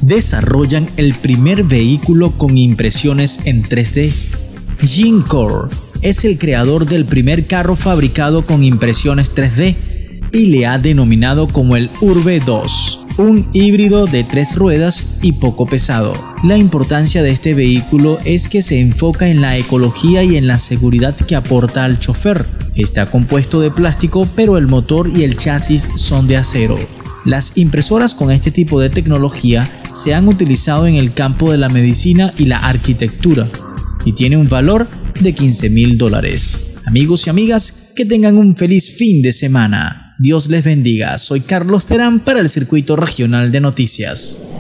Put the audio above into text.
desarrollan el primer vehículo con impresiones en 3D. Glencore es el creador del primer carro fabricado con impresiones 3D y le ha denominado como el Urbe 2, un híbrido de 3 ruedas y poco pesado. La importancia de este vehículo es que se enfoca en la ecología y en la seguridad que aporta al chofer. Está compuesto de plástico, pero el motor y el chasis son de acero. Las impresoras con este tipo de tecnología se han utilizado en el campo de la medicina y la arquitectura y tiene un valor de $15,000. Amigos y amigas, que tengan un feliz fin de semana. Dios les bendiga. Soy Carlos Terán para el Circuito Regional de Noticias.